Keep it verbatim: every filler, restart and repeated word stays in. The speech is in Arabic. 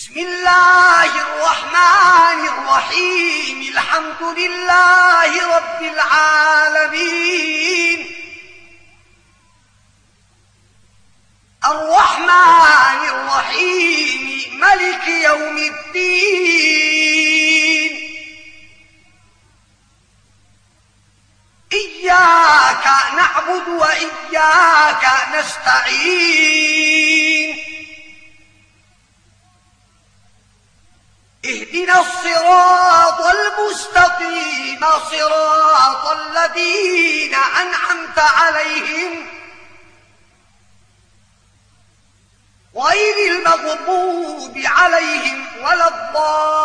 بسم الله الرحمن الرحيم الحمد لله رب العالمين الرحمن الرحيم ملك يوم الدين إياك نعبد وإياك نستعين اهدنا الصراط المستقيم صراط الذين أنعمت عليهم غير المغضوب عليهم ولا الضالين